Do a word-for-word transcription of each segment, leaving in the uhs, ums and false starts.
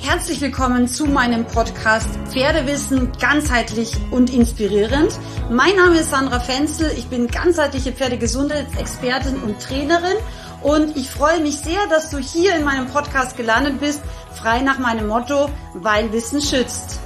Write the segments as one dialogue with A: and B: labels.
A: Herzlich willkommen zu meinem Podcast Pferdewissen ganzheitlich und inspirierend. Mein Name ist Sandra Fenzel, ich bin ganzheitliche Pferdegesundheitsexpertin und Trainerin und ich freue mich sehr, dass du hier in meinem Podcast gelandet bist, frei nach meinem Motto, weil Wissen schützt.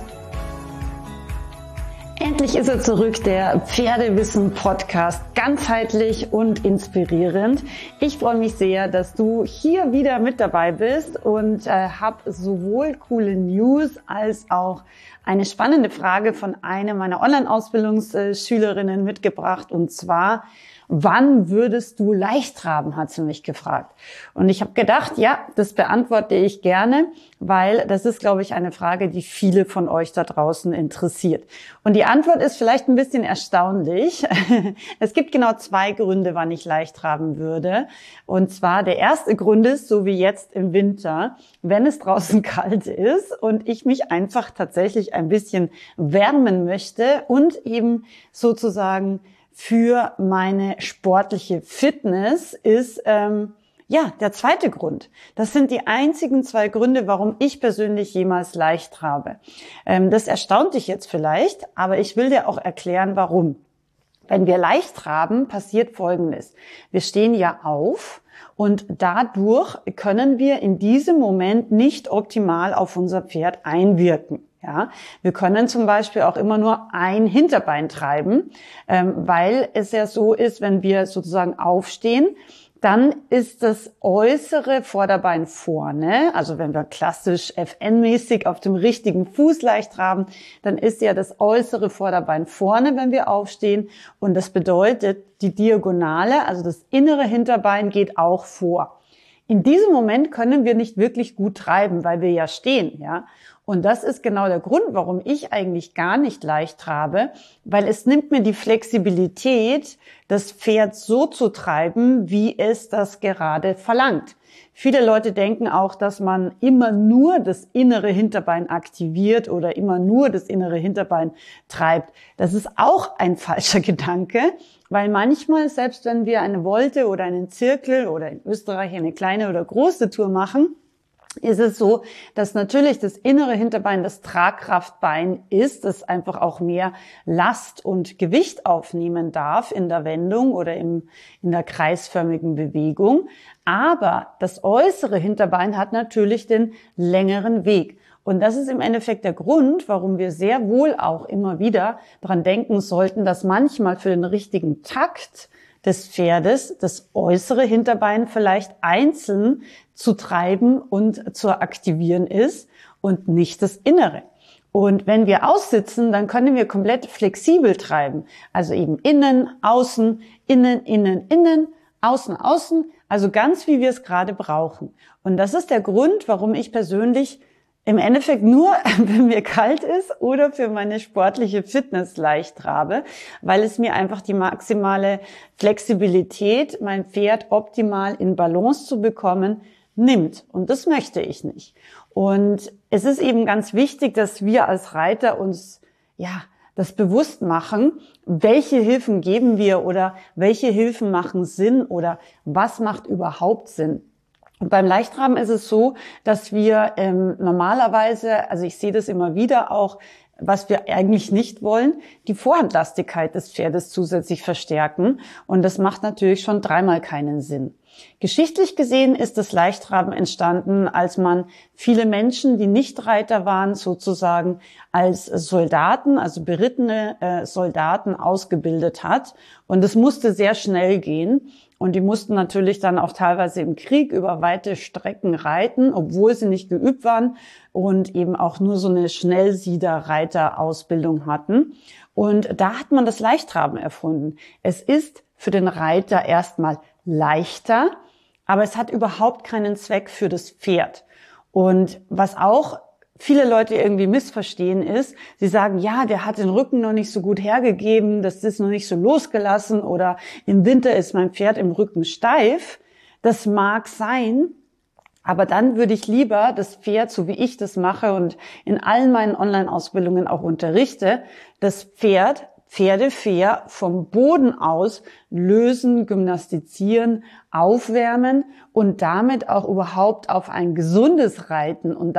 A: Endlich ist er zurück, der Pferdewissen-Podcast, ganzheitlich und inspirierend. Ich freue mich sehr, dass du hier wieder mit dabei bist und äh, habe sowohl coole News als auch eine spannende Frage von einer meiner Online-Ausbildungsschülerinnen mitgebracht, und zwar: Wann würdest du Leichttraben, hat sie mich gefragt. Und ich habe gedacht, ja, das beantworte ich gerne, weil das ist, glaube ich, eine Frage, die viele von euch da draußen interessiert. Und die Antwort ist vielleicht ein bisschen erstaunlich. Es gibt genau zwei Gründe, wann ich Leichttraben würde. Und zwar der erste Grund ist, so wie jetzt im Winter, wenn es draußen kalt ist und ich mich einfach tatsächlich ein bisschen wärmen möchte und eben sozusagen für meine sportliche Fitness ist ähm, ja der zweite Grund. Das sind die einzigen zwei Gründe, warum ich persönlich jemals Leichttrabe. Ähm, das erstaunt dich jetzt vielleicht, aber ich will dir auch erklären, warum. Wenn wir Leichttraben, passiert Folgendes: Wir stehen ja auf und dadurch können wir in diesem Moment nicht optimal auf unser Pferd einwirken. Ja, wir können zum Beispiel auch immer nur ein Hinterbein treiben, ähm, weil es ja so ist, wenn wir sozusagen aufstehen, dann ist das äußere Vorderbein vorne. Also wenn wir klassisch F N-mäßig auf dem richtigen Fuß leicht traben, dann ist ja das äußere Vorderbein vorne, wenn wir aufstehen. Und das bedeutet, die Diagonale, also das innere Hinterbein, geht auch vor. In diesem Moment können wir nicht wirklich gut treiben, weil wir ja stehen, ja. Und das ist genau der Grund, warum ich eigentlich gar nicht leicht trabe, weil es nimmt mir die Flexibilität, das Pferd so zu treiben, wie es das gerade verlangt. Viele Leute denken auch, dass man immer nur das innere Hinterbein aktiviert oder immer nur das innere Hinterbein treibt. Das ist auch ein falscher Gedanke, weil manchmal, selbst wenn wir eine Volte oder einen Zirkel oder in Österreich eine kleine oder große Tour machen, ist es so, dass natürlich das innere Hinterbein das Tragkraftbein ist, das einfach auch mehr Last und Gewicht aufnehmen darf in der Wendung oder im, in der kreisförmigen Bewegung. Aber das äußere Hinterbein hat natürlich den längeren Weg. Und das ist im Endeffekt der Grund, warum wir sehr wohl auch immer wieder dran denken sollten, dass manchmal für den richtigen Takt des Pferdes das äußere Hinterbein vielleicht einzeln zu treiben und zu aktivieren ist und nicht das innere. Und wenn wir aussitzen, dann können wir komplett flexibel treiben. Also eben innen, außen, innen, innen, innen, außen, außen. Also ganz wie wir es gerade brauchen. Und das ist der Grund, warum ich persönlich im Endeffekt nur, wenn mir kalt ist oder für meine sportliche Fitness leicht trabe, weil es mir einfach die maximale Flexibilität, mein Pferd optimal in Balance zu bekommen, nimmt. Und das möchte ich nicht. Und es ist eben ganz wichtig, dass wir als Reiter uns, ja, das bewusst machen, welche Hilfen geben wir oder welche Hilfen machen Sinn oder was macht überhaupt Sinn. Und beim Leichttraben ist es so, dass wir ähm, normalerweise, also ich sehe das immer wieder auch, was wir eigentlich nicht wollen, die Vorhandlastigkeit des Pferdes zusätzlich verstärken. Und das macht natürlich schon dreimal keinen Sinn. Geschichtlich gesehen ist das Leichttraben entstanden, als man viele Menschen, die nicht Reiter waren, sozusagen als Soldaten, also berittene äh, Soldaten ausgebildet hat. Und es musste sehr schnell gehen. Und die mussten natürlich dann auch teilweise im Krieg über weite Strecken reiten, obwohl sie nicht geübt waren und eben auch nur so eine Schnellsieder-Reiter-Ausbildung hatten. Und da hat man das Leichttraben erfunden. Es ist für den Reiter erstmal leichter, aber es hat überhaupt keinen Zweck für das Pferd. Und was auch viele Leute irgendwie missverstehen ist, sie sagen, ja, der hat den Rücken noch nicht so gut hergegeben, das ist noch nicht so losgelassen oder im Winter ist mein Pferd im Rücken steif. Das mag sein, aber dann würde ich lieber das Pferd, so wie ich das mache und in allen meinen Online-Ausbildungen auch unterrichte, das Pferd pferdefair vom Boden aus lösen, gymnastizieren, aufwärmen und damit auch überhaupt auf ein gesundes Reiten und damit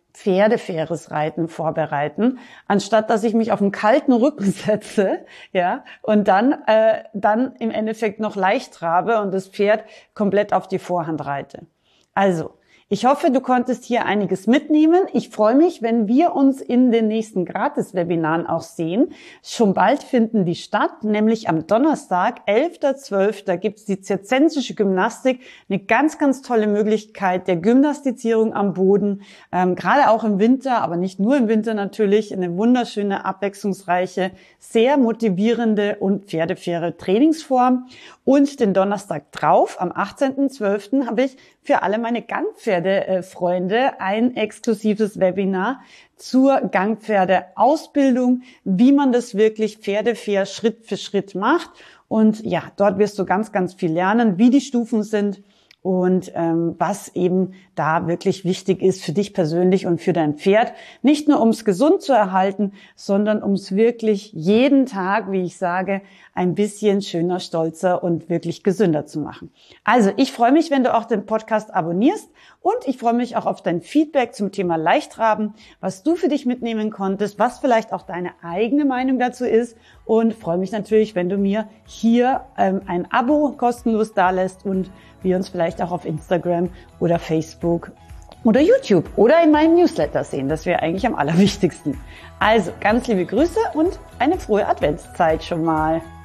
A: pferdefaires Reiten vorbereiten, anstatt dass ich mich auf einen kalten Rücken setze, ja, und dann äh, dann im Endeffekt noch leicht trabe und das Pferd komplett auf die Vorhand reite. Also, ich hoffe, du konntest hier einiges mitnehmen. Ich freue mich, wenn wir uns in den nächsten Gratis-Webinaren auch sehen. Schon bald finden die statt, nämlich am Donnerstag, elfter zwölfter gibt es die zirzensische Gymnastik. Eine ganz, ganz tolle Möglichkeit der Gymnastizierung am Boden, ähm, gerade auch im Winter, aber nicht nur im Winter natürlich. Eine wunderschöne, abwechslungsreiche, sehr motivierende und pferdefaire Trainingsform. Und den Donnerstag drauf, am achtzehnten zwölften habe ich für alle meine Gangpferde-Freunde ein exklusives Webinar zur Gangpferdeausbildung, wie man das wirklich pferdefair Schritt für Schritt macht. Und ja, dort wirst du ganz, ganz viel lernen, wie die Stufen sind und ähm, was eben da wirklich wichtig ist für dich persönlich und für dein Pferd. Nicht nur, um es gesund zu erhalten, sondern um es wirklich jeden Tag, wie ich sage, ein bisschen schöner, stolzer und wirklich gesünder zu machen. Also, ich freue mich, wenn du auch den Podcast abonnierst und ich freue mich auch auf dein Feedback zum Thema Leichtraben, was du für dich mitnehmen konntest, was vielleicht auch deine eigene Meinung dazu ist und freue mich natürlich, wenn du mir hier ähm, ein Abo kostenlos dalässt und wir uns vielleicht auch auf Instagram oder Facebook oder YouTube oder in meinem Newsletter sehen. Das wäre eigentlich am allerwichtigsten. Also, ganz liebe Grüße und eine frohe Adventszeit schon mal.